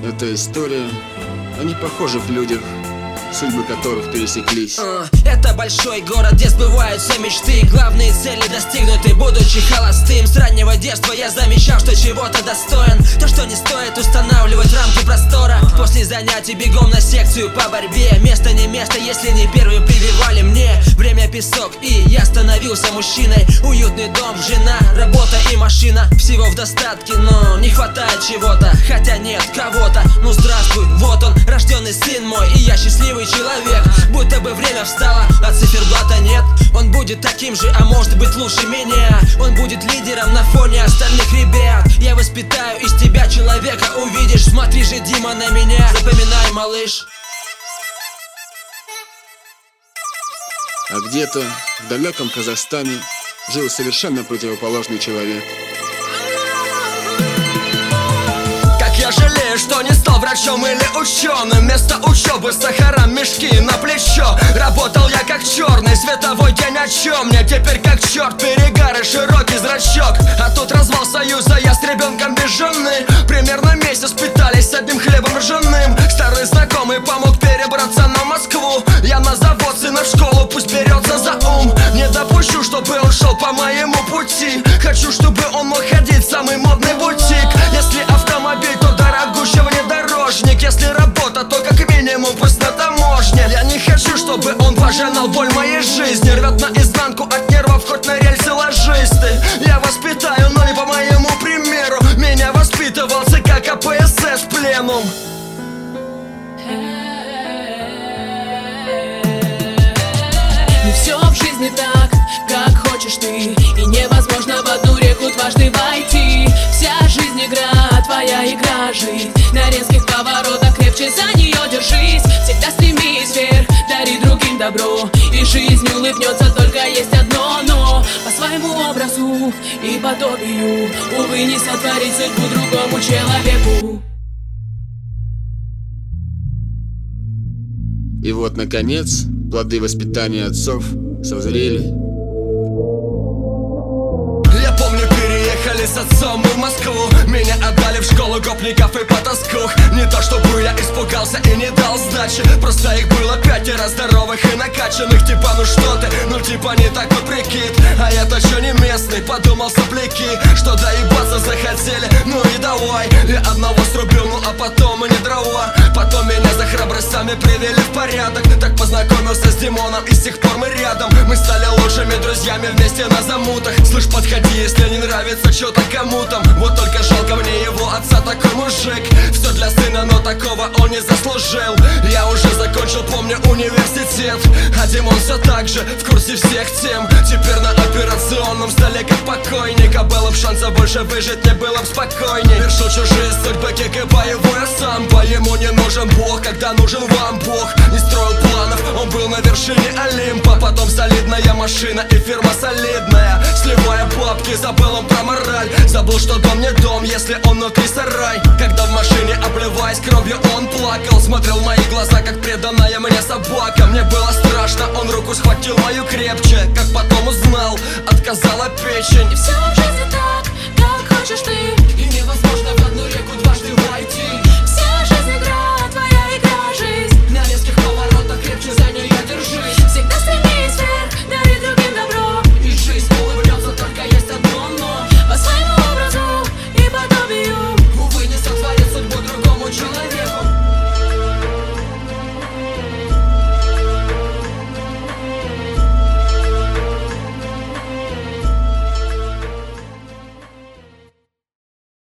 Эта история о непохожих людях, судьбы которых пересеклись. Это большой город, где сбываются мечты. Главные цели достигнуты, будучи холостым. С раннего детства я замечал, что чего-то достоин. То, что не стоит устанавливать рамки простора. После занятий бегом на секцию по борьбе. Место не место, если не первые прививали мне. Время песок, и я становился мужчиной. Уютный дом, жена, работа и машина. Всего в достатке, но не хватает чего-то. Хотя нет кого-то, ну здравствуй, вот он, рожденный сын мой. И я счастливый человек, будто бы время встало, а циферблата нет. Он будет таким же, а может быть лучше меня. Он будет лидером на фоне остальных ребят. Я воспитаю из тебя человека, увидишь. Смотри же, Дима, на меня. Запоминай, малыш. А где-то в далеком Казахстане жил совершенно противоположный человек. Я жалею, что не стал врачом или ученым. Вместо учебы сахара мешки на плечо. Работал я как черный, световой день о чем мне. Теперь как черт, перегар и широкий зрачок. А тут развал союза, я с ребенком без жены. Примерно месяц питались одним хлебом ржаным. Старый знакомый помог перебраться на Москву. Я на завод, сына в школу, пусть берется за ум. Не допущу, чтобы он шел по моему пути. Хочу, чтобы он мог ходить в самый модный бутик. Если автомобиль, то дорогущий внедорожник. Если работа, то как минимум пусть на таможне. Я не хочу, чтобы он пожинал боль моей жизни. Рвет наизнанку от нервов, хоть на рельсы ложись ты. Я воспитаю, но не по моему примеру. Меня воспитывал ЦК КПСС пленум. Не все в жизни так, как хочешь ты. И невозможно в одну реку дважды войти. Вся жизнь игра, твоя игра жить. На резких поворотах крепче за нее держись. Всегда стремись вверх, дари другим добро. И жизнь улыбнется, только есть одно но. По своему образу и подобию, увы, не сотворить судьбу другому человеку. И вот, наконец, плоды воспитания отцов созрели. Я помню, переехали с отцом мы в Москву. Меня отдали в школу гопников и потаскух. Не то чтобы я испугался и не дал сдачи. Просто их было 5 здоровых и накачанных. Типа, ну что ты, ну типа не такой прикид. А я точно не местный, подумал сопляки. Что доебаться захотели, ну и давай. Я одного срубил, ну а потом и не дрова. Потом меня за храбрость сами привели в порядок. Так познакомился с Димоном, и с тех пор мы рядом. Мы стали лучшими друзьями вместе на замутах. Слышь, подходи, если не нравится что-то кому-то. Вот только жалко мне его отца, такой мужик. Все для сына, но такого он не заслужил. Я уже закончил, помню, университет. А Димон все так же, в курсе всех тем. Теперь на операционном столе как покойник. А было б шанса больше выжить, мне было б спокойней. Вершил чужие судьбы, как и боевой я сам. По ему не нужен Бог, когда нужен вам Бог. Не строил планов, он был на вершине Олимпа. Потом солидная машина и фирма солидная. Сливая бабки, забыл он про мораль. Забыл, что дом не дом, если он внутри сарай. Когда в машине, обливаясь кровью, он плакал. Смотрел в мои глаза, как преданная мне собака. Мне было страшно, он руку схватил мою крепче. Как потом узнал, отказала печень. И все в жизни